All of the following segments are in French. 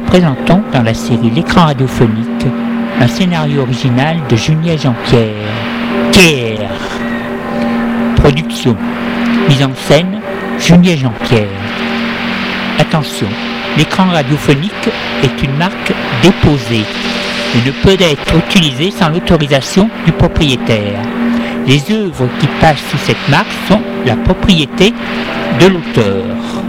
présentons dans la série L'écran radiophonique un scénario original de Julia Jean-Pierre. Pierre. Production. Mise en scène, Julia Jean-Pierre. Attention, l'écran radiophonique est une marque déposée et ne peut être utilisé sans l'autorisation du propriétaire. Les œuvres qui passent sous cette marque sont la propriété de l'auteur.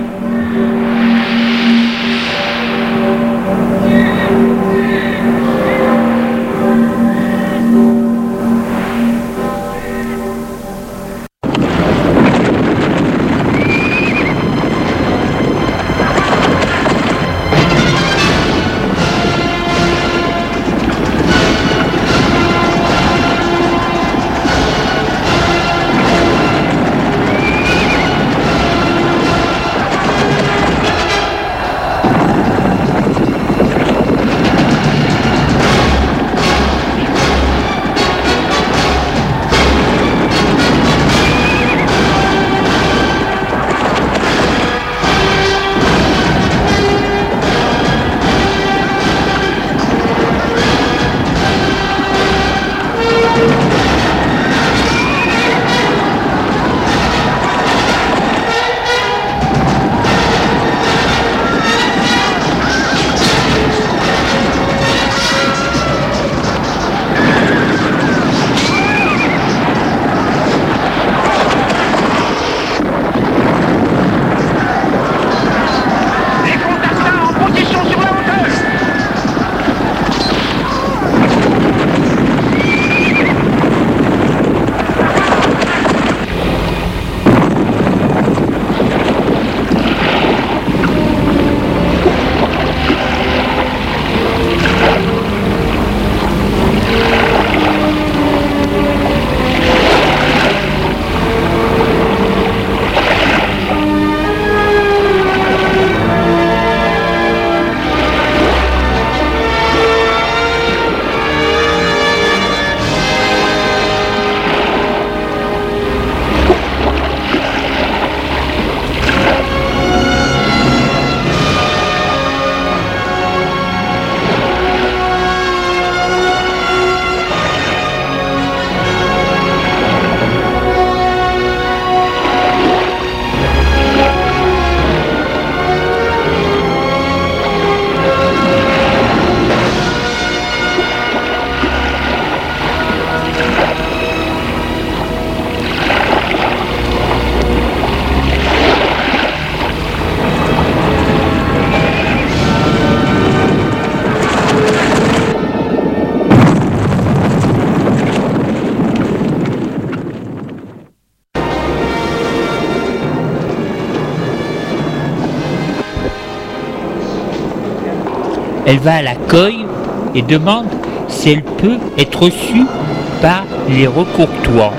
Elle va à l'accueil et demande si elle peut être reçue par les Recourtois.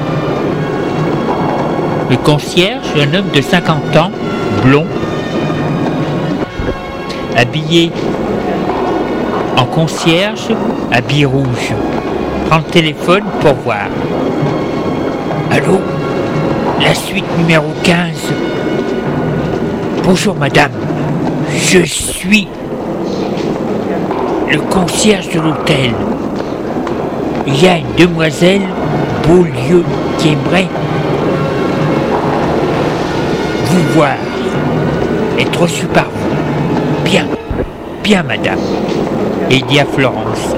Le concierge, un homme de 50 ans, blond, habillé en concierge, habillé rouge, prend le téléphone pour voir. Allô, la suite numéro 15. Bonjour madame, je suis le concierge de l'hôtel. Il y a une demoiselle Beaulieu qui aimerait vous voir, être reçue par vous. Bien, bien madame. Et il dit à Florence,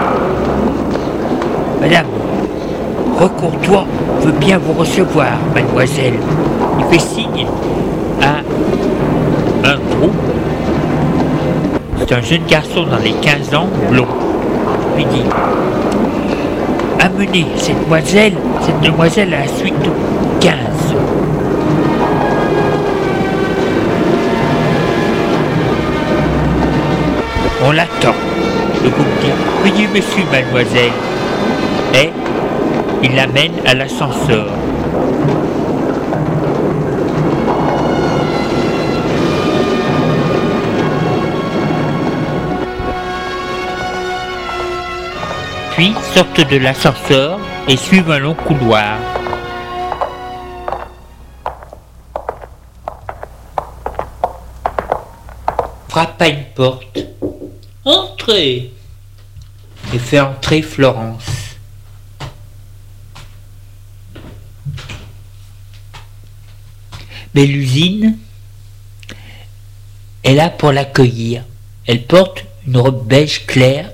madame, Recourtois veut bien vous recevoir, mademoiselle. Il fait signe à un groupe. C'est un jeune garçon dans les 15 ans, blond. Il dit, amenez cette demoiselle à la suite 15. On l'attend. Le groupe dit, veuillez monsieur, mademoiselle. Et il l'amène à l'ascenseur. Puis sortent de l'ascenseur et suivent un long couloir. Frappe à une porte. Entrez !» et fait entrer Florence. Mélusine est là pour l'accueillir. Elle porte une robe beige claire,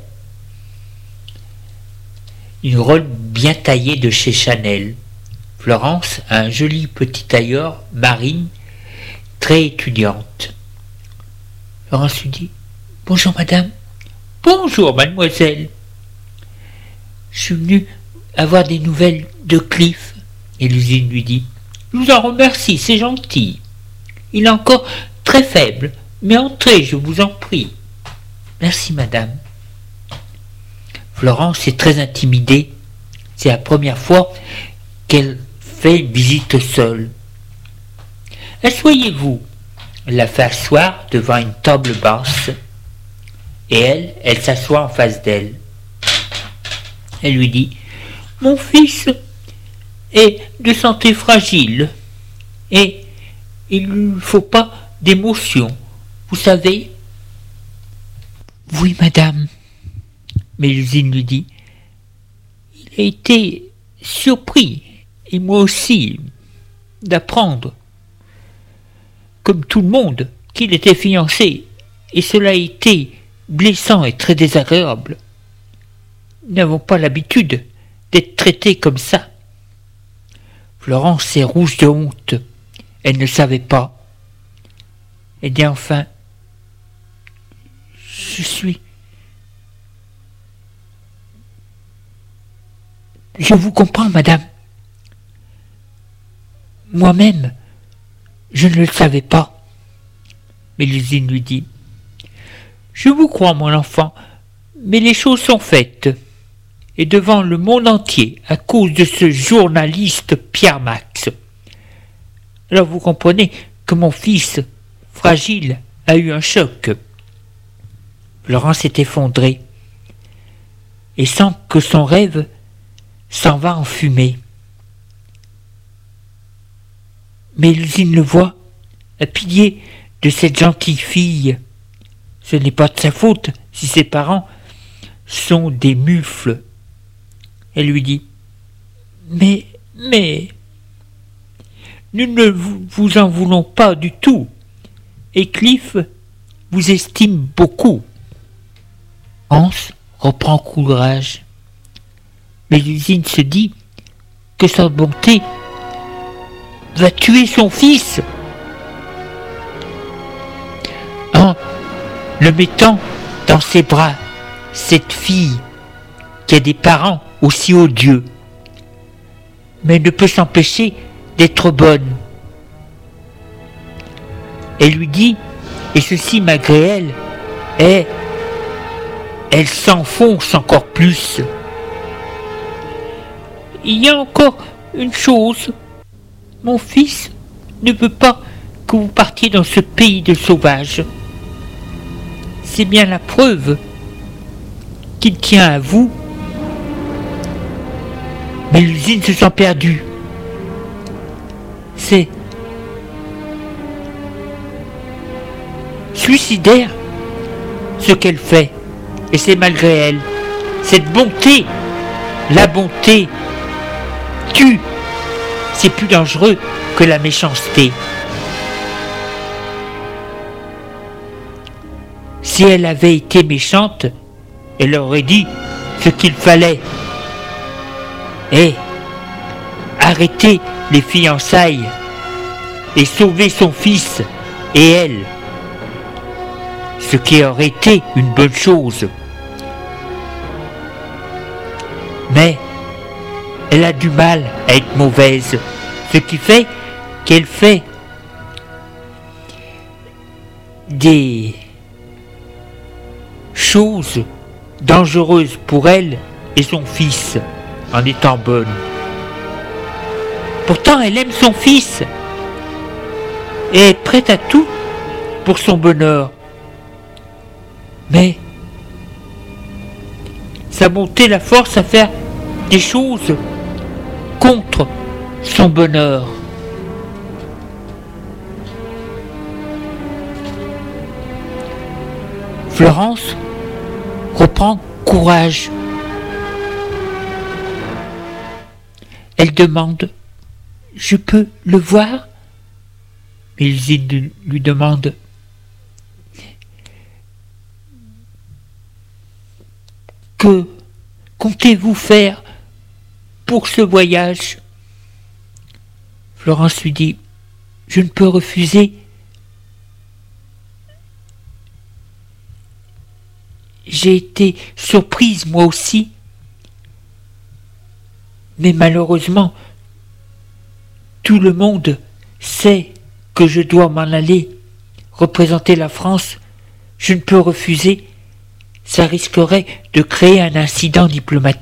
une robe bien taillée de chez Chanel. Florence a un joli petit tailleur marine, très étudiante. Florence lui dit « Bonjour madame. »« Bonjour mademoiselle. Je suis venue avoir des nouvelles de Cliff. » Et l'usine lui dit « Je vous en remercie, c'est gentil. Il est encore très faible, mais entrez, je vous en prie. »« Merci madame. » Florence est très intimidée. C'est la première fois qu'elle fait une visite seule. « Asseyez-vous. » Elle la fait asseoir devant une table basse et elle s'assoit en face d'elle. Elle lui dit « Mon fils est de santé fragile et il ne lui faut pas d'émotion, vous savez. »« Oui, madame. » Mélusine lui dit « Il a été surpris, et moi aussi, d'apprendre, comme tout le monde, qu'il était fiancé, et cela a été blessant et très désagréable. Nous n'avons pas l'habitude d'être traités comme ça. » Florence est rouge de honte. Elle ne savait pas. Elle dit enfin « Je vous comprends, madame. Moi-même, je ne le savais pas. » Mélusine lui dit « Je vous crois, mon enfant, mais les choses sont faites. Et devant le monde entier, à cause de ce journaliste Pierre Max. Alors vous comprenez que mon fils, fragile, a eu un choc. » Florence est effondrée et sent que son rêve s'en va en fumée. Mélusine le voit, à pitié de cette gentille fille. Ce n'est pas de sa faute si ses parents sont des mufles. Elle lui dit « Mais, nous ne vous en voulons pas du tout, et Cliff vous estime beaucoup. » Hans reprend courage. Mélusine se dit que sa bonté va tuer son fils. En le mettant dans ses bras, cette fille qui a des parents aussi odieux, mais ne peut s'empêcher d'être bonne. Elle lui dit, et ceci malgré elle, elle s'enfonce encore plus. « Il y a encore une chose, mon fils ne veut pas que vous partiez dans ce pays de sauvages. C'est bien la preuve qu'il tient à vous. » Mélusine se sent perdue. C'est suicidaire ce qu'elle fait, et c'est malgré elle. Cette bonté, la bonté tue. C'est plus dangereux que la méchanceté. Si elle avait été méchante, elle aurait dit ce qu'il fallait. Et arrêter les fiançailles et sauver son fils et elle, ce qui aurait été une bonne chose. Mais elle a du mal à être mauvaise, ce qui fait qu'elle fait des choses dangereuses pour elle et son fils en étant bonne. Pourtant, elle aime son fils et est prête à tout pour son bonheur. Mais sa bonté la force à faire des choses contre son bonheur. Florence reprend courage. Elle demande « Je peux le voir ?» Mélusine lui demande « Que comptez-vous faire pour ce voyage ?» Florence lui dit « Je ne peux refuser. J'ai été surprise moi aussi. Mais malheureusement, tout le monde sait que je dois m'en aller, représenter la France. Je ne peux refuser. Ça risquerait de créer un incident diplomatique. »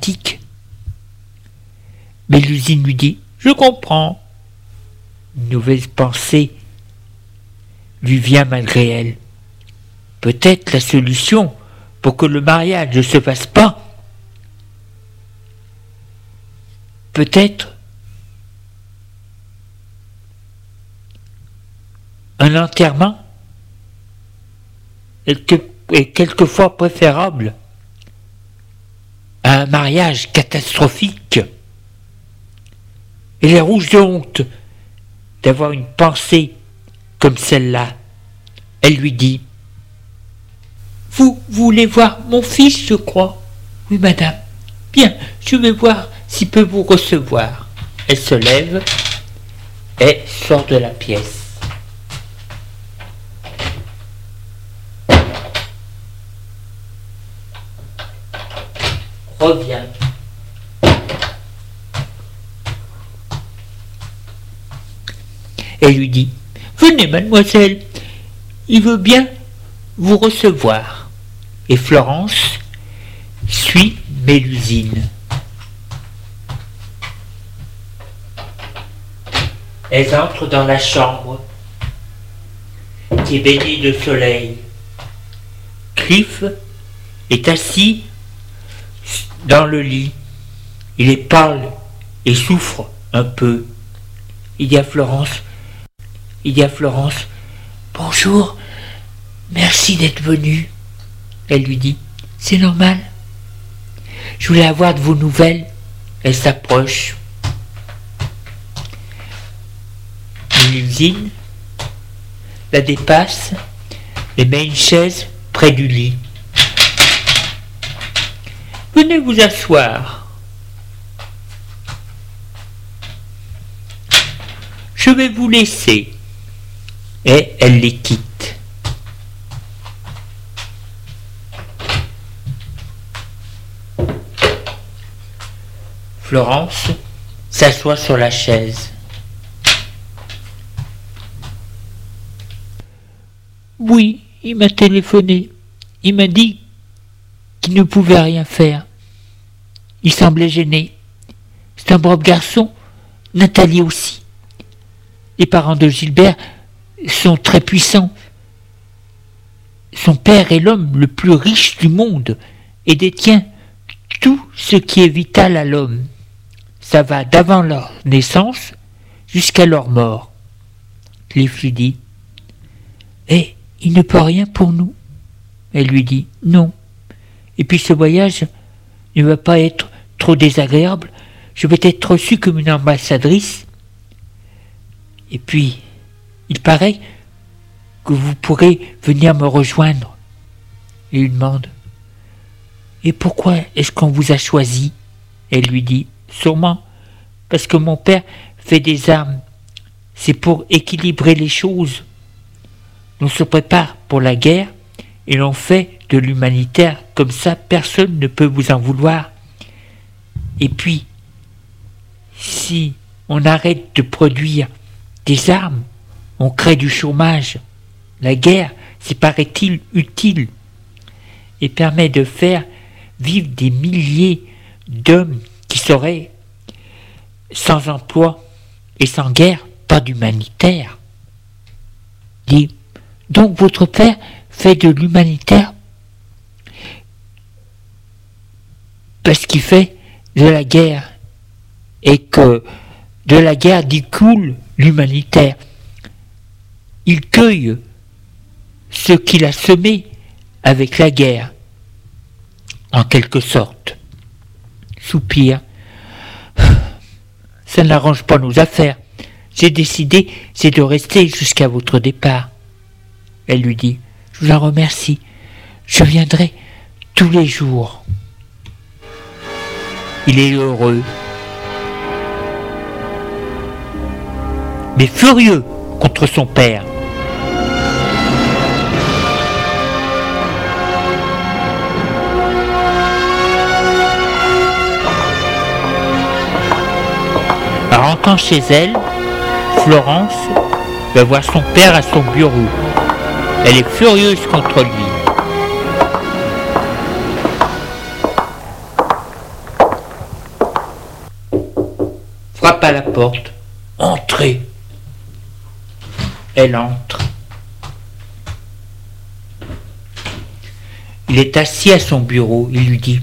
Mélusine lui dit « Je comprends. » Une nouvelle pensée lui vient malgré elle. Peut-être la solution pour que le mariage ne se fasse pas. Peut-être un enterrement est quelquefois préférable à un mariage catastrophique. Elle est rouge de honte d'avoir une pensée comme celle-là. Elle lui dit « Vous voulez voir mon fils, je crois ?»« Oui, madame. »« Bien, je vais voir s'il peut vous recevoir. » Elle se lève et sort de la pièce. Revient. Et lui dit « Venez, mademoiselle, il veut bien vous recevoir. » Et Florence suit Mélusine. Elles entrent dans la chambre qui est baignée de soleil. Cliff est assis dans le lit. Il est pâle et souffre un peu. Il dit à Florence « Bonjour, merci d'être venue. » Elle lui dit « C'est normal. Je voulais avoir de vos nouvelles. » Elle s'approche. Mélusine la dépasse et met une chaise près du lit. « Venez vous asseoir. Je vais vous laisser. » Et elle les quitte. Florence s'assoit sur la chaise. Oui, il m'a téléphoné. Il m'a dit qu'il ne pouvait rien faire. Il semblait gêné. C'est un brave garçon. Nathalie aussi. Les parents de Gilbert sont très puissants. Son père est l'homme le plus riche du monde et détient tout ce qui est vital à l'homme. Ça va d'avant leur naissance jusqu'à leur mort. Cliff lui dit « Et il ne peut rien pour nous ?» Elle lui dit « Non. Et puis ce voyage ne va pas être trop désagréable. Je vais être reçue comme une ambassadrice. Et puis, il paraît que vous pourrez venir me rejoindre. » Il lui demande « Et pourquoi est-ce qu'on vous a choisi ?» Elle lui dit « Sûrement parce que mon père fait des armes. C'est pour équilibrer les choses. On se prépare pour la guerre et l'on fait de l'humanitaire. Comme ça, personne ne peut vous en vouloir. Et puis, si on arrête de produire des armes, on crée du chômage. La guerre, c'est paraît-il utile et permet de faire vivre des milliers d'hommes qui seraient sans emploi et sans guerre, pas d'humanitaire. Dit, donc votre père fait de l'humanitaire parce qu'il fait de la guerre et que de la guerre découle l'humanitaire. Il cueille ce qu'il a semé avec la guerre. en quelque sorte. Soupir. Ça n'arrange pas nos affaires. J'ai décidé, c'est de rester jusqu'à votre départ. Elle lui dit, je vous en remercie. Je viendrai tous les jours. Il est heureux, mais furieux contre son père. En rentrant chez elle, Florence va voir son père à son bureau. Elle est furieuse contre lui. Frappe à la porte. Entrez. Elle entre. Il est assis à son bureau. Il lui dit,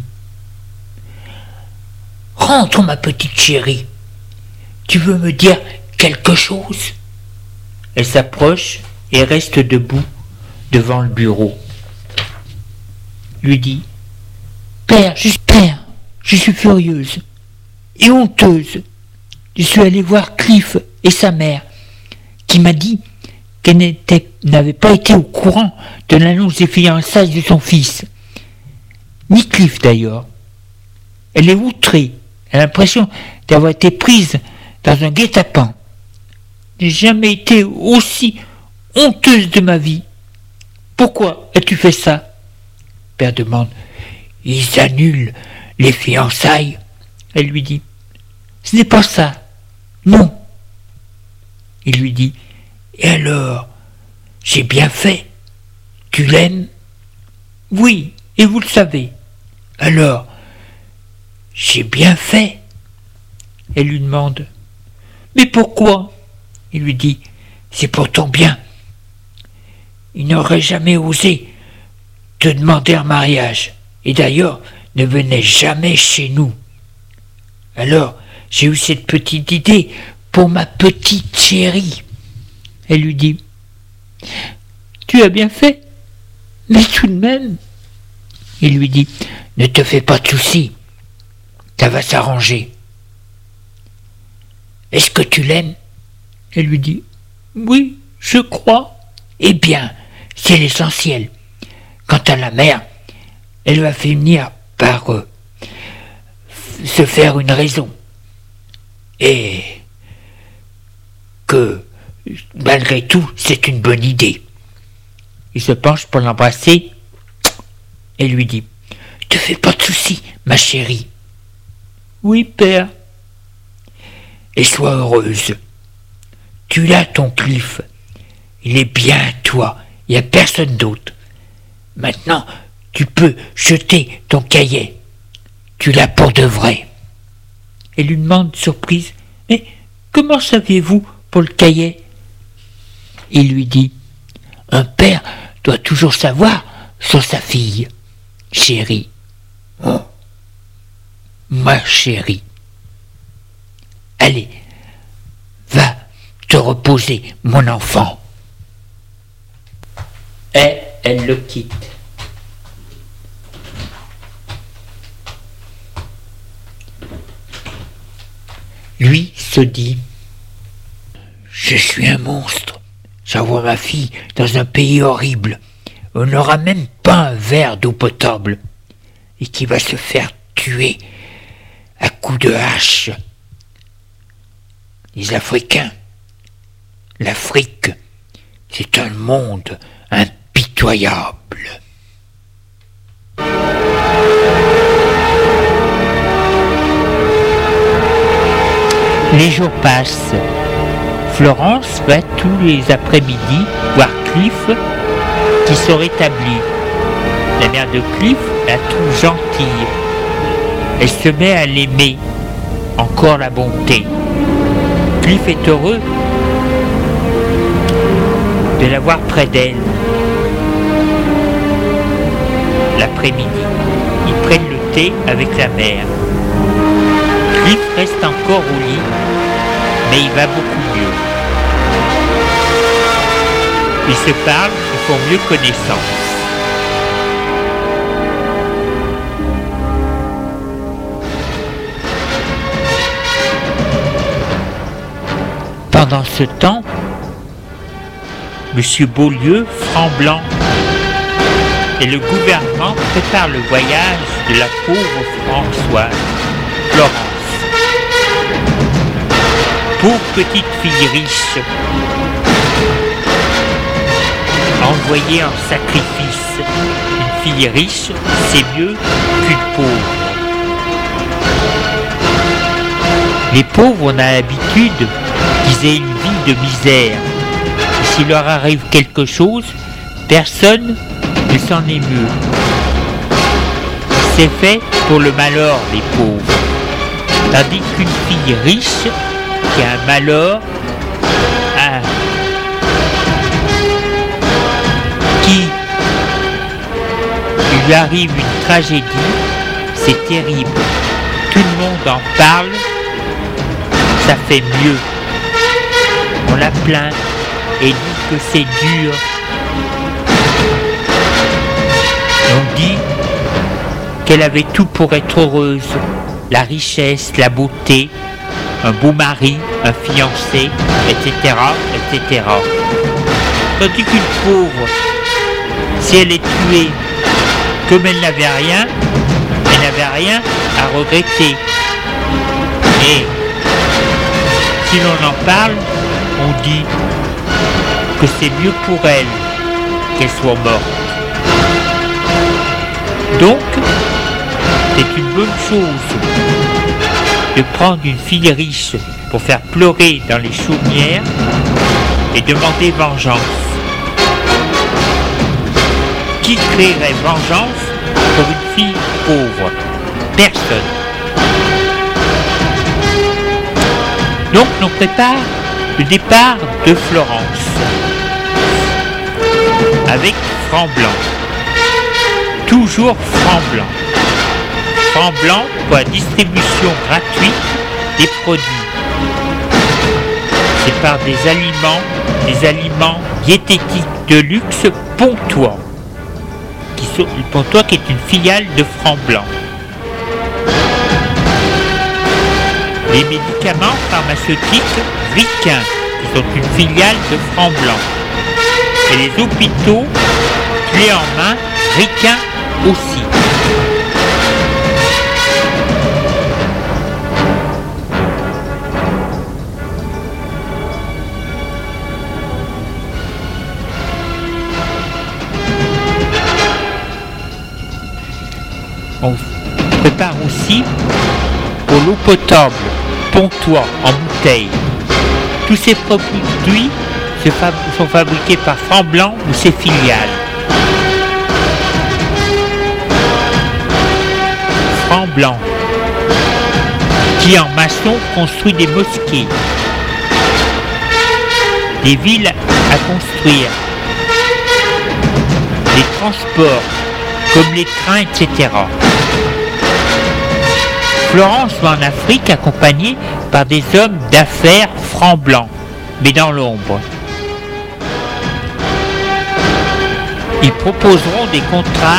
rentre ma petite chérie. Tu veux me dire quelque chose? Elle s'approche et reste debout devant le bureau. Lui dit, Père, je suis furieuse et honteuse. Je suis allée voir Cliff et sa mère, qui m'a dit qu'elle n'avait pas été au courant de l'annonce des fiançailles de son fils. Ni Cliff d'ailleurs. Elle est outrée. Elle a l'impression d'avoir été prise dans un guet-apens. Je n'ai jamais été aussi honteuse de ma vie. Pourquoi as-tu fait ça? Père demande. Ils annulent les fiançailles. Elle lui dit. Ce n'est pas ça. Non. Il lui dit. Et alors, j'ai bien fait. Tu l'aimes? Oui, et vous le savez. Alors, j'ai bien fait. Elle lui demande. Mais pourquoi? Il lui dit. C'est pour ton bien. Il n'aurait jamais osé te demander en mariage. Et d'ailleurs, ne venait jamais chez nous. Alors, j'ai eu cette petite idée pour ma petite chérie. Elle lui dit, tu as bien fait, mais tout de même. Il lui dit, ne te fais pas de soucis, ça va s'arranger. Est-ce que tu l'aimes? Elle lui dit, oui, je crois. Eh bien, c'est l'essentiel. Quant à la mère, elle va finir par se faire une raison. Et que, malgré tout, c'est une bonne idée. Il se penche pour l'embrasser et lui dit, « Te fais pas de soucis, ma chérie. »« Oui, père. »« Et sois heureuse. Tu l'as, ton Cliff. Il est bien à toi. Il n'y a personne d'autre. Maintenant, tu peux jeter ton cahier. Tu l'as pour de vrai. » Elle lui demande, surprise, « Mais comment saviez-vous pour le cahier ?» Il lui dit, « Un père doit toujours savoir sur sa fille, chérie. » Oh, ma chérie. Allez, va te reposer, mon enfant. Et elle le quitte. Lui se dit, je suis un monstre. J'envoie ma fille dans un pays horrible. On n'aura même pas un verre d'eau potable. Et qui va se faire tuer à coups de hache. Les Africains, l'Afrique, c'est un monde impitoyable. Les jours passent. Florence va tous les après-midi voir Cliff qui se rétablit. La mère de Cliff la trouve gentille. Elle se met à l'aimer. Encore la bonté. Cliff est heureux de la voir près d'elle. L'après-midi, ils prennent le thé avec la mère. Cliff reste encore au lit, mais il va beaucoup mieux. Ils se parlent et font mieux connaissance. Pendant ce temps, Monsieur Beaulieu, Framblanc et le gouvernement préparent le voyage de la pauvre Françoise, Florence. Pauvre petite fille riche, envoyée en sacrifice. Une fille riche, c'est mieux qu'une pauvre. Les pauvres, on a l'habitude qu'ils aient une vie de misère. Et s'il leur arrive quelque chose, personne ne s'en émeut. C'est fait pour le malheur des pauvres. Tandis qu'une fille riche qui a un malheur, qui lui arrive une tragédie, c'est terrible. Tout le monde en parle, ça fait mieux. On la plaint et dit que c'est dur. On dit qu'elle avait tout pour être heureuse, la richesse, la beauté, un beau mari, un fiancé, etc., etc. Tandis qu'une pauvre, si elle est tuée, comme elle n'avait rien, elle n'avait rien à regretter. Et si l'on en parle, on dit que c'est mieux pour elle qu'elle soit morte. Donc, c'est une bonne chose de prendre une fille riche pour faire pleurer dans les chaumières et demander vengeance. Qui créerait vengeance pour une fille pauvre? Personne. Donc, on prépare le départ de Florence avec Framblanc. Toujours Framblanc. Framblanc pour la distribution gratuite des produits. C'est par des aliments diététiques de luxe Pontois. Pontois qui est une filiale de Framblanc. Les médicaments pharmaceutiques Riquin, qui sont une filiale de Framblanc. Et les hôpitaux, clés en main, Riquin aussi. On prépare aussi pour l'eau potable, Pontois, en bouteille. Tous ces produits sont fabriqués par Framblanc ou ses filiales. Framblanc, qui en maçon construit des mosquées, des villes à construire, des transports, comme les trains, etc. Florence va en Afrique accompagnée par des hommes d'affaires Framblanc, mais dans l'ombre. Ils proposeront des contrats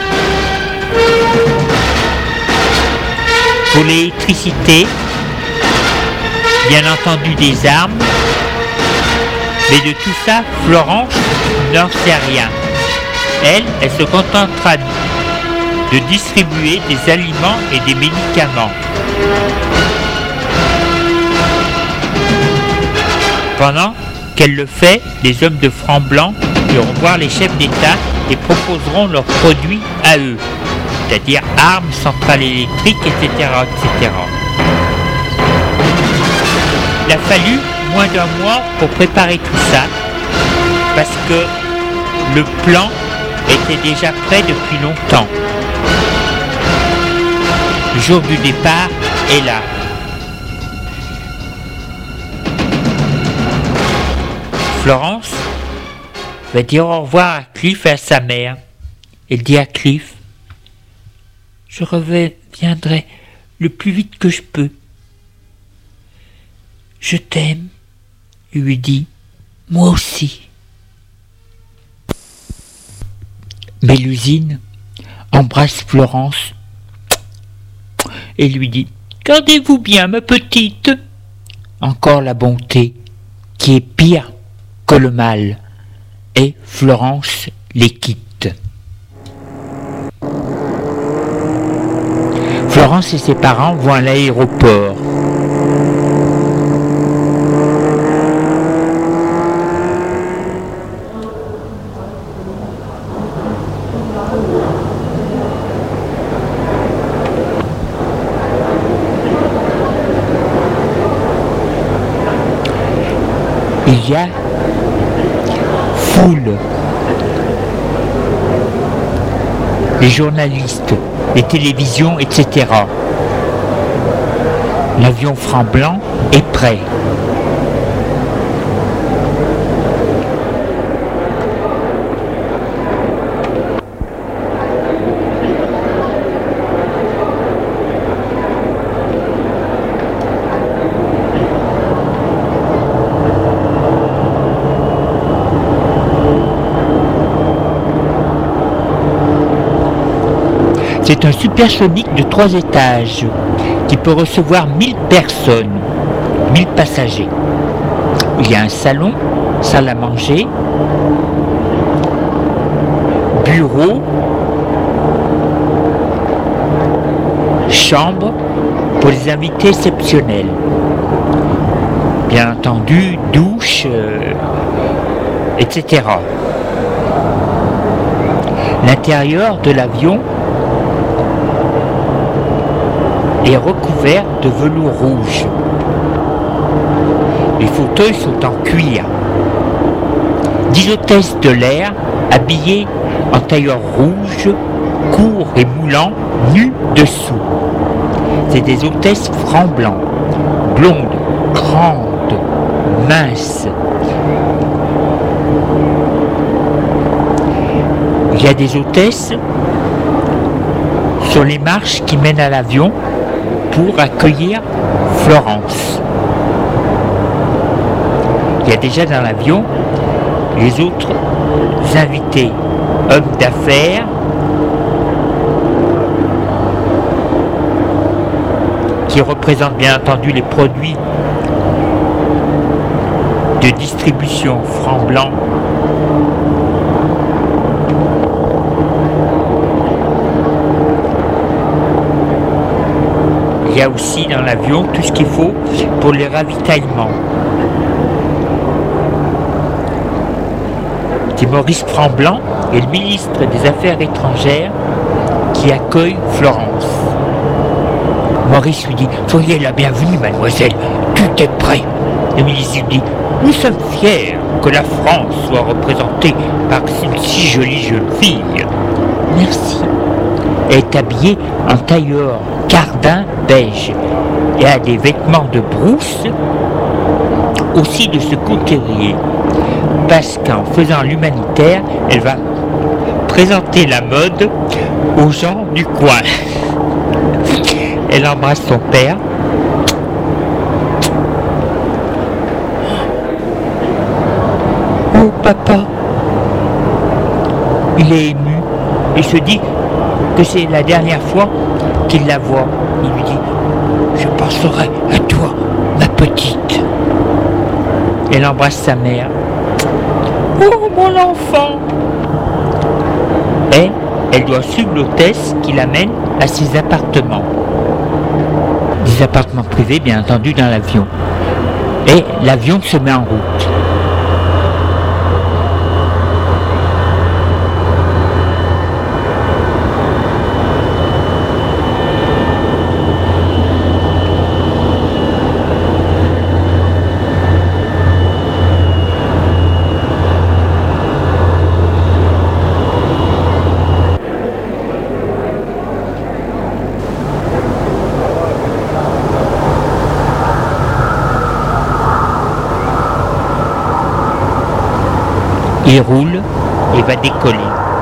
pour l'électricité, bien entendu des armes, mais de tout ça, Florence n'en sait rien. Elle se contentera de distribuer des aliments et des médicaments. Pendant qu'elle le fait, les hommes de Framblanc iront voir les chefs d'État et proposeront leurs produits à eux, c'est-à-dire armes, centrales électriques, etc., etc. Il a fallu moins d'un mois pour préparer tout ça, parce que le plan était déjà prêt depuis longtemps. Le jour du départ est là. Florence va dire au revoir à Cliff et à sa mère. Elle dit à Cliff: je reviendrai le plus vite que je peux. Je t'aime. Il lui dit: moi aussi. Mélusine embrasse Florence et lui dit: gardez-vous bien, ma petite. Encore la bonté qui est pire que le mal, et Florence les quitte. Florence et ses parents vont à l'aéroport. Il y a foule. Les journalistes, les télévisions, etc. L'avion franc blanc est prêt. C'est un supersonique de 3 étages qui peut recevoir 1000 personnes, 1000 passagers. Il y a un salon, salle à manger, bureau, chambre pour les invités exceptionnels. Bien entendu, douche, etc. L'intérieur de l'avion est recouvert de velours rouge. Les fauteuils sont en cuir. 10 hôtesses de l'air, habillées en tailleur rouge, court et moulant, nues dessous. C'est des hôtesses franc blanc, blondes, grandes, minces. Il y a des hôtesses sur les marches qui mènent à l'avion pour accueillir Florence. Il y a déjà dans l'avion les autres invités, hommes d'affaires, qui représentent bien entendu les produits de distribution franc blanc. Il y a aussi dans l'avion tout ce qu'il faut pour les ravitaillements. C'est Maurice Franblanc et le ministre des Affaires étrangères qui accueille Florence. Maurice lui dit « Soyez la bienvenue, mademoiselle, tout est prêt. » Le ministre lui dit « Nous sommes fiers que la France soit représentée par une si jolie jeune fille. » Merci. Elle est habillée en tailleur cardin beige et a des vêtements de brousse, aussi de secours terrier, parce qu'en faisant l'humanitaire, elle va présenter la mode aux gens du coin. Elle embrasse son père. Oh papa, il est ému et se dit que c'est la dernière fois qu'il la voit. Il lui dit « Je penserai à toi, ma petite. » Elle embrasse sa mère. « Oh, mon enfant !» Et elle doit suivre l'hôtesse qui l'amène à ses appartements. Des appartements privés, bien entendu, dans l'avion. Et l'avion se met en route. Il roule et va décoller.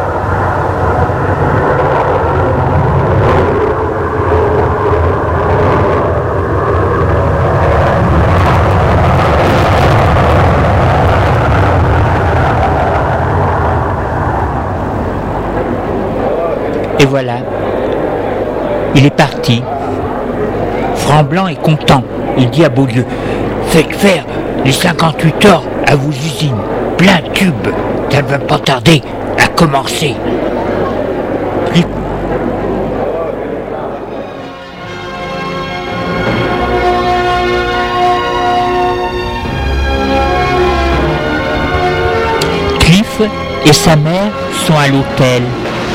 Et voilà, il est parti. Franblanc est content. Il dit à Beaulieu, faites faire les 58 heures à vos usines, plein tube, ça ne va pas tarder à commencer. Cliff et sa mère sont à l'hôtel.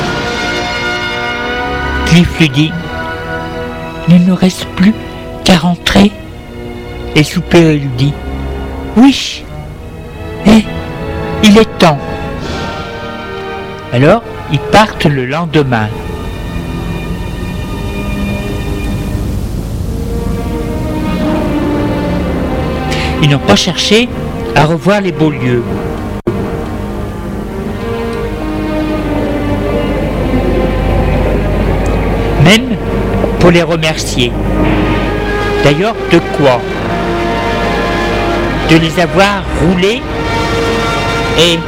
Cliff lui dit: il ne reste plus qu'à rentrer. Et soupir lui dit: oui, il est temps. Alors ils partent le lendemain. Ils n'ont pas cherché à revoir les beaux lieux. Même pour les remercier. D'ailleurs, de quoi? De les avoir roulés et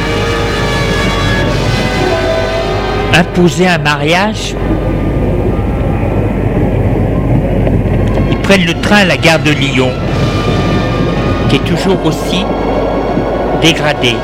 imposé un mariage. Ils prennent le train à la gare de Lyon, qui est toujours aussi dégradée.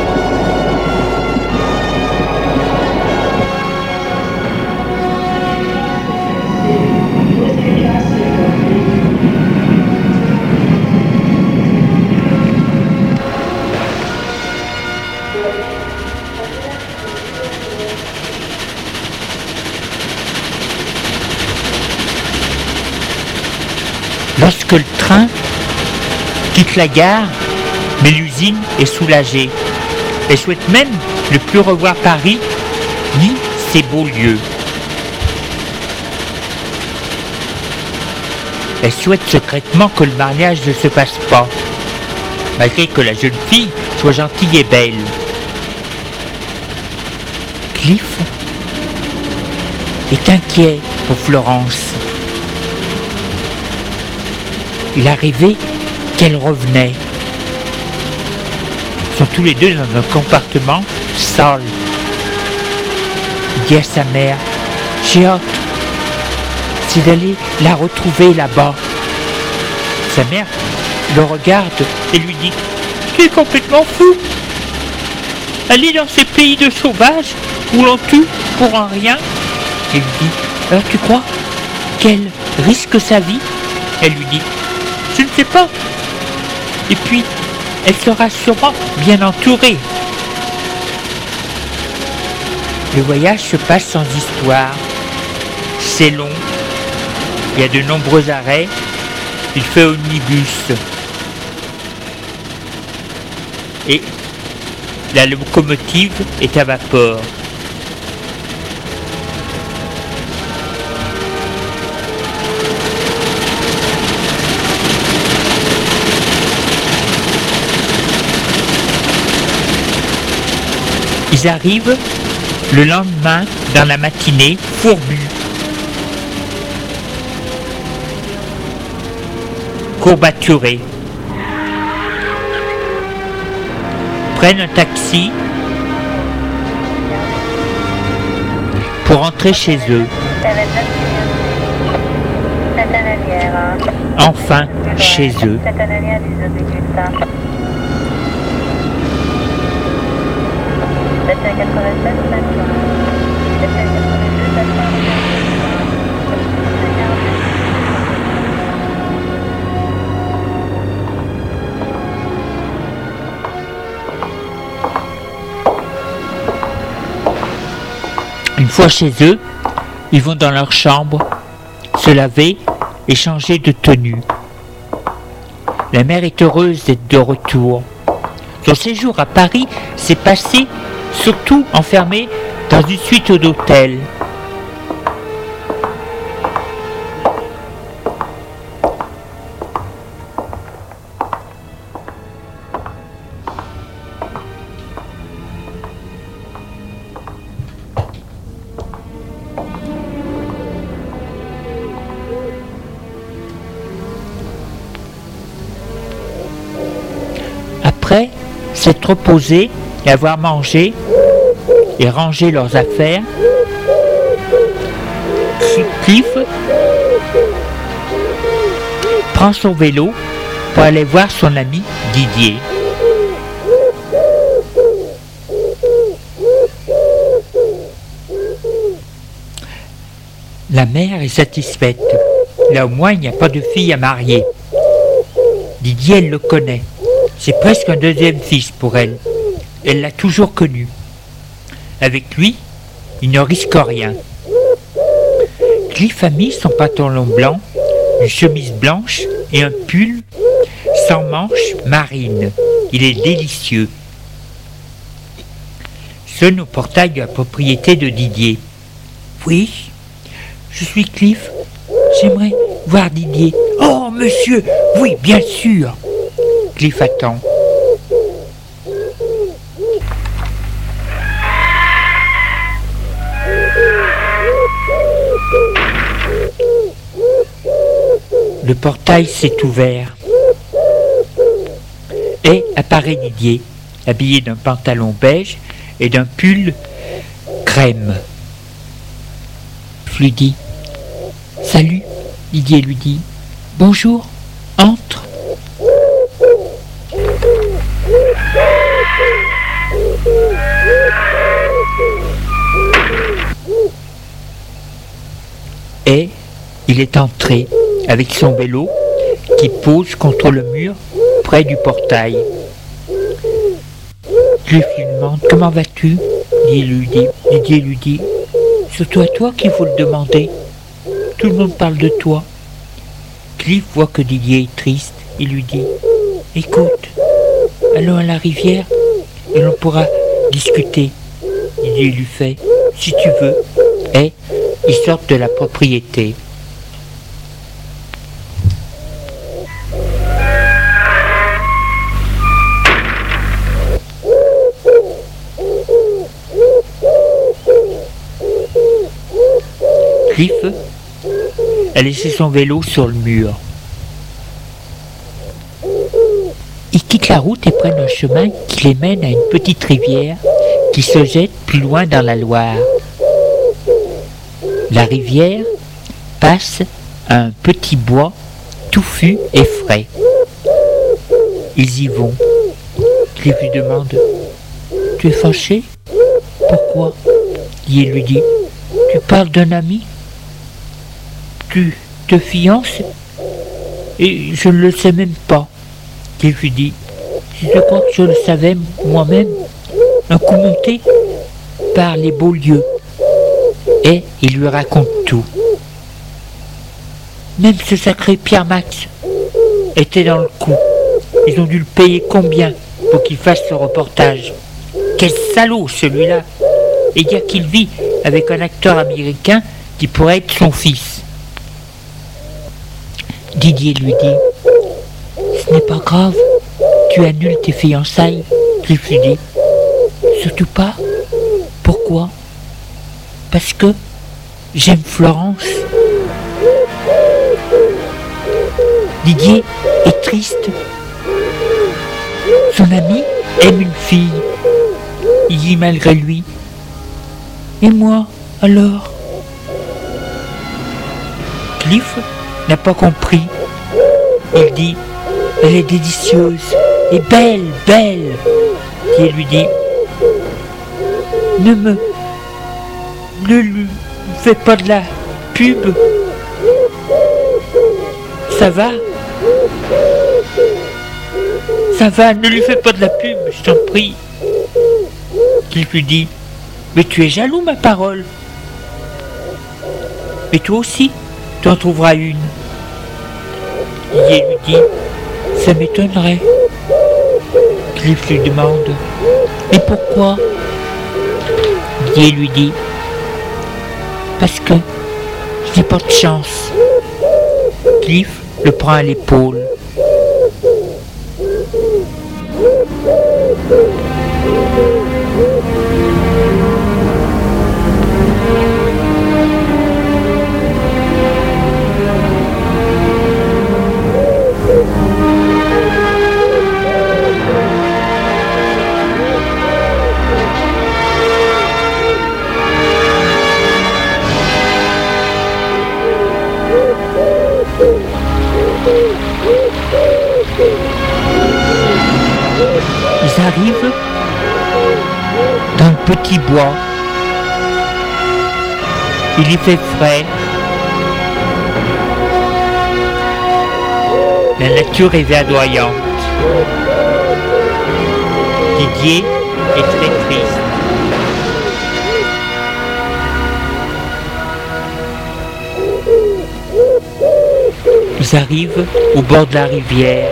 Lorsque le train quitte la gare, mais l'usine est soulagée. Elle souhaite même ne plus revoir Paris ni ses beaux lieux. Elle souhaite secrètement que le mariage ne se passe pas, malgré que la jeune fille soit gentille et belle. Cliff est inquiet pour Florence. Il arrivait qu'elle revenait. Ils sont tous les deux dans un compartiment sale. Il dit à sa mère: j'ai hâte, c'est d'aller la retrouver là-bas. Sa mère le regarde et lui dit: tu es complètement fou. Aller dans ces pays de sauvages où l'on tue pour un rien. Il lui dit: alors tu crois qu'elle risque sa vie? Elle lui dit: je ne sais pas. Et puis, elle sera sûrement bien entourée. Le voyage se passe sans histoire. C'est long. Il y a de nombreux arrêts. Il fait omnibus. Et la locomotive est à vapeur. Ils arrivent le lendemain dans la matinée, fourbus, courbaturés. Prennent un taxi pour rentrer chez eux. Enfin, chez eux. Une fois chez eux, ils vont dans leur chambre, se laver et changer de tenue. La mère est heureuse d'être de retour. Son séjour à Paris s'est passé surtout enfermé dans une suite d'hôtels. Après s'être reposés et avoir mangé et rangé leurs affaires, Cliff prend son vélo pour aller voir son ami Didier. La mère est satisfaite. Là au moins il n'y a pas de fille à marier. Didier, elle le connaît. C'est presque un deuxième fils pour elle. Elle l'a toujours connu. Avec lui, il ne risque rien. Cliff a mis son pantalon blanc, une chemise blanche et un pull sans manches marine. Il est délicieux. Sonne au portail de la propriété de Didier. Oui, je suis Cliff. J'aimerais voir Didier. Oh, monsieur, oui, bien sûr. Cliff attend. Le portail s'est ouvert. Et apparaît Didier, habillé d'un pantalon beige et d'un pull crème. Je lui dis « Salut !» Didier lui dit « Bonjour, entre !» Et il est entré avec son vélo qui pose contre le mur près du portail. Cliff lui demande « Comment vas-tu ?» Didier lui dit « Surtout à toi qu'il faut le demander. Tout le monde parle de toi. » Cliff voit que Didier est triste. Il lui dit « Écoute, allons à la rivière et l'on pourra discuter. » Didier lui fait « Si tu veux. » Et ils sortent de la propriété. Cliff a laissé son vélo sur le mur. Ils quittent la route et prennent un chemin qui les mène à une petite rivière qui se jette plus loin dans la Loire. La rivière passe à un petit bois touffu et frais. Ils y vont. Cliff lui demande « Tu es fâché ? Pourquoi ?» Il lui dit « Tu parles d'un ami ? Tu te fiances ? Et je ne le sais même pas. » Cliff lui dit « Si je crois que je le savais moi-même, un coup monté par les beaux lieux. » Et il lui raconte tout. Même ce sacré Pierre Max était dans le coup. Ils ont dû le payer combien pour qu'il fasse ce reportage. Quel salaud celui-là. Et dire qu'il vit avec un acteur américain qui pourrait être son fils. Didier lui dit « Ce n'est pas grave, tu annules tes fiançailles. » Cliff lui dit « Surtout pas. Pourquoi ? Parce que j'aime Florence. » Didier est triste. Son ami aime une fille. Il dit malgré lui « Et moi, alors ?» Cliff n'a pas compris. Il dit « Elle est délicieuse et belle, belle. » Et il lui dit « Ne lui fais pas de la pub. Ça va ? Ça va, ne lui fais pas de la pub, je t'en prie. » Qu'il lui dit « Mais tu es jaloux, ma parole. Mais toi aussi, tu en trouveras une. » Didier lui dit « Ça m'étonnerait. » Cliff lui demande « Et pourquoi ?» Didier lui dit « Parce que je n'ai pas de chance. » Cliff le prend à l'épaule. arrivent dans le petit bois. Il y fait frais. La nature est verdoyante. Didier est très triste. Ils arrivent au bord de la rivière.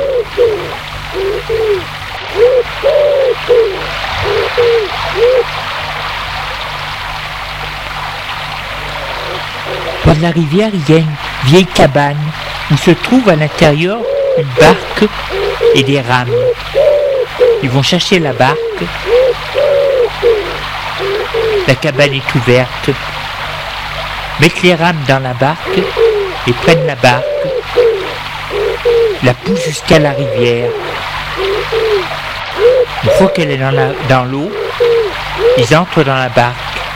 Au bord de la rivière, il y a une vieille cabane où se trouve à l'intérieur une barque et des rames. Ils vont chercher la barque. La cabane est ouverte. Mettent les rames dans la barque et prennent la barque. La poussent jusqu'à la rivière. Une fois qu'elle est dans l'eau, ils entrent dans la barque.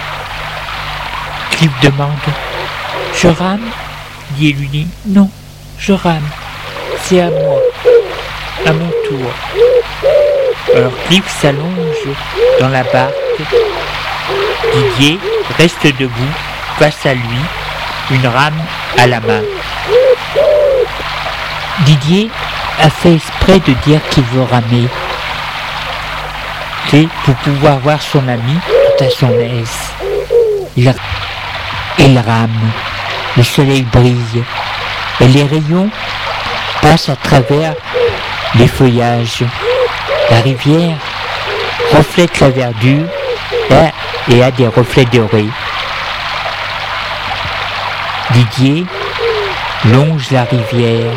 Cliff demande « Je rame ?» Didier lui dit « Non, je rame. C'est à moi, à mon tour. » Alors Cliff s'allonge dans la barque. Didier reste debout face à lui, une rame à la main. Didier a fait exprès de dire qu'il veut ramer. C'est pour pouvoir voir son ami tout à son aise. Il rame, le soleil brille et les rayons passent à travers les feuillages. La rivière reflète la verdure et a des reflets dorés. Didier longe la rivière.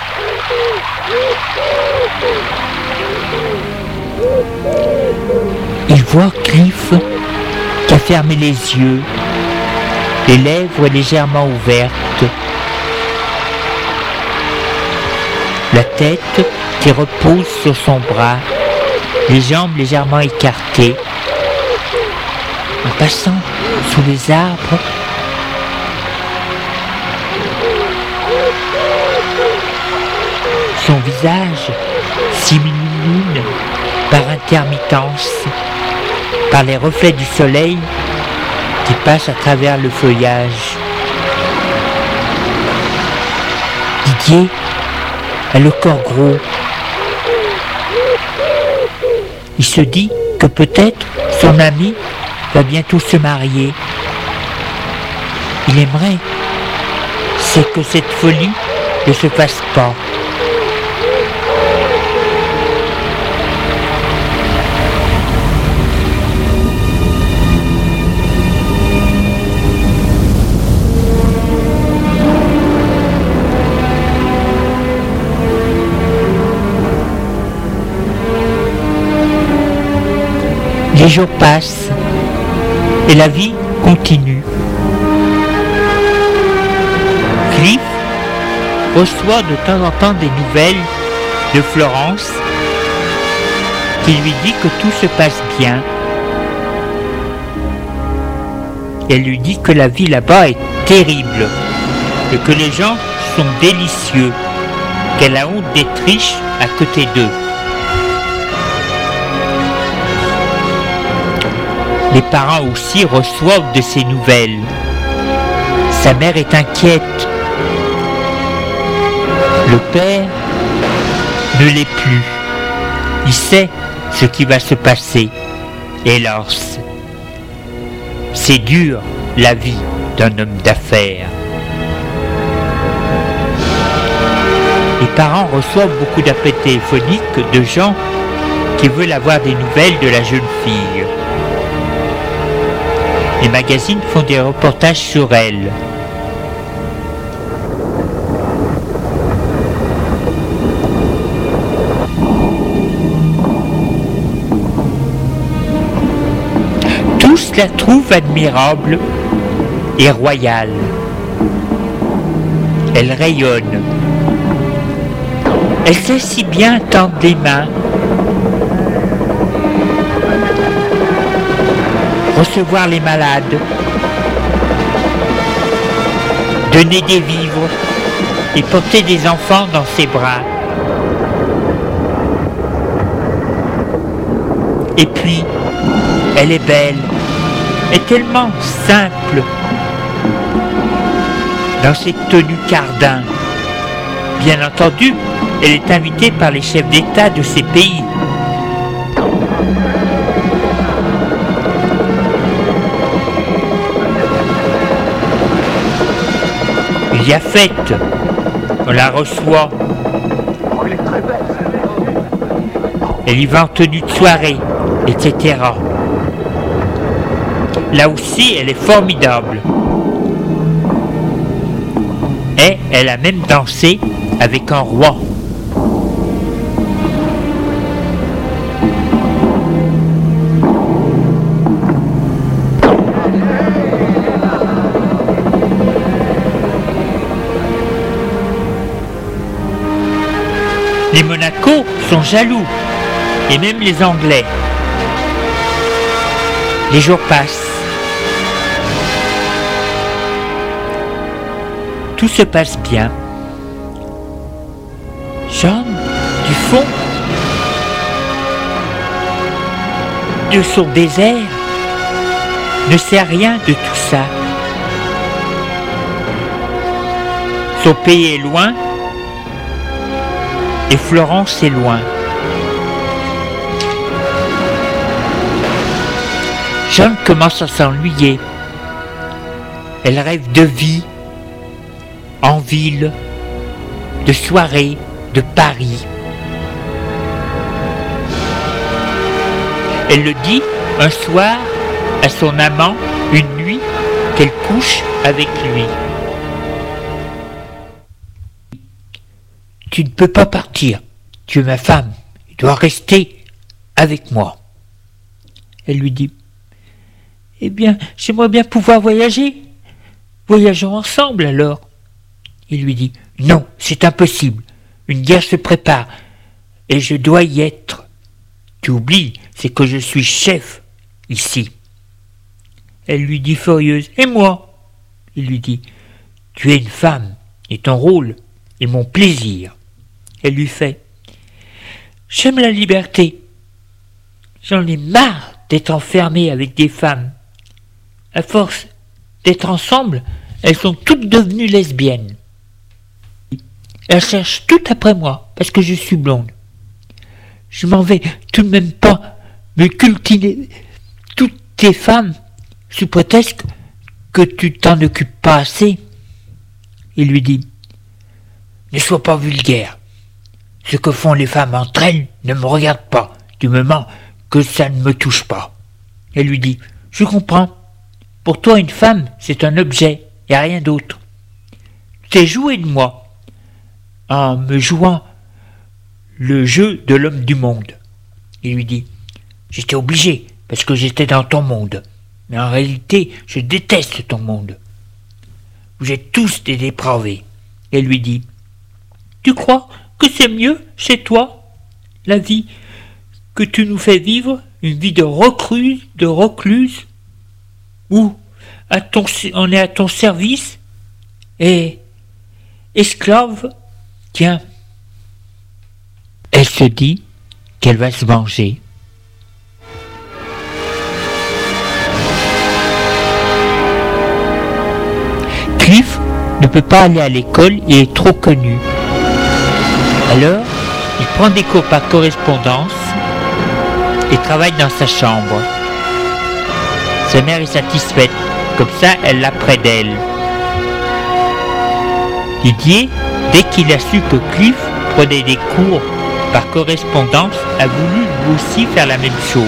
Il voit Cliff qui a fermé les yeux, les lèvres légèrement ouvertes, la tête qui repose sur son bras, les jambes légèrement écartées. En passant sous les arbres, son visage s'illumine par intermittence, par les reflets du soleil qui passent à travers le feuillage. Didier a le corps gros. Il se dit que peut-être son ami va bientôt se marier. Il aimerait, c'est que cette folie ne se fasse pas. Les jours passent et la vie continue. Cliff reçoit de temps en temps des nouvelles de Florence qui lui dit que tout se passe bien. Elle lui dit que la vie là-bas est terrible et que les gens sont délicieux, qu'elle a honte d'être riche à côté d'eux. Les parents aussi reçoivent de ces nouvelles. Sa mère est inquiète. Le père ne l'est plus. Il sait ce qui va se passer. Hélas, c'est dur la vie d'un homme d'affaires. Les parents reçoivent beaucoup d'appels téléphoniques de gens qui veulent avoir des nouvelles de la jeune fille. Les magazines font des reportages sur elle. Tous la trouvent admirable et royale. Elle rayonne. Elle sait si bien tendre les mains, recevoir les malades, donner des vivres et porter des enfants dans ses bras. Et puis, elle est belle, et tellement simple dans ses tenues cardin. Bien entendu, elle est invitée par les chefs d'État de ces pays. Il y a fête, on la reçoit. Elle y va en tenue de soirée, etc. Là aussi, elle est formidable. Et elle a même dansé avec un roi. Les Monaco sont jaloux, et même les Anglais. Les jours passent. Tout se passe bien. John, du fond de son désert, ne sait rien de tout ça. Son pays est loin, et Florence est loin. John commence à s'ennuyer. Elle rêve de vie, en ville, de soirée, de Paris. Elle le dit un soir à son amant, une nuit, qu'elle couche avec lui. Tu ne peux pas partir, tu es ma femme, tu dois rester avec moi. Elle lui dit, eh bien, j'aimerais bien pouvoir voyager. Voyageons ensemble alors. Il lui dit, non, c'est impossible, une guerre se prépare, et je dois y être. Tu oublies, c'est que je suis chef ici. Elle lui dit furieuse, et moi? Il lui dit, tu es une femme, et ton rôle est mon plaisir. Elle lui fait, j'aime la liberté. J'en ai marre d'être enfermée avec des femmes. À force d'être ensemble, elles sont toutes devenues lesbiennes. Elles cherchent toutes après moi, parce que je suis blonde. Je m'en vais tout de même pas me cultiver toutes tes femmes sous prétexte que tu t'en occupes pas assez. Il lui dit, ne sois pas vulgaire. Ce que font les femmes entre elles ne me regarde pas, du moment que ça ne me touche pas. Elle lui dit, je comprends. Pour toi, une femme, c'est un objet, et rien d'autre. Tu t'es joué de moi, en me jouant le jeu de l'homme du monde. Il lui dit, j'étais obligé, parce que j'étais dans ton monde. Mais en réalité, je déteste ton monde. Vous êtes tous des dépravés. Elle lui dit, tu crois que c'est mieux chez toi, la vie que tu nous fais vivre, une vie de recluse, où on est à ton service, et esclave, tiens. Elle se dit qu'elle va se venger. Cliff ne peut pas aller à l'école, il est trop connu. Alors, il prend des cours par correspondance et travaille dans sa chambre. Sa mère est satisfaite, comme ça elle l'a près d'elle. Didier, dès qu'il a su que Cliff prenait des cours par correspondance, a voulu lui aussi faire la même chose.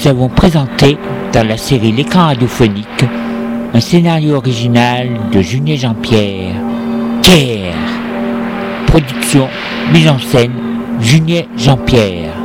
nous avons présenté dans la série L'écran radiophonique un scénario original de Junier Jean-Pierre. Care. Production, mise en scène, Junier Jean-Pierre.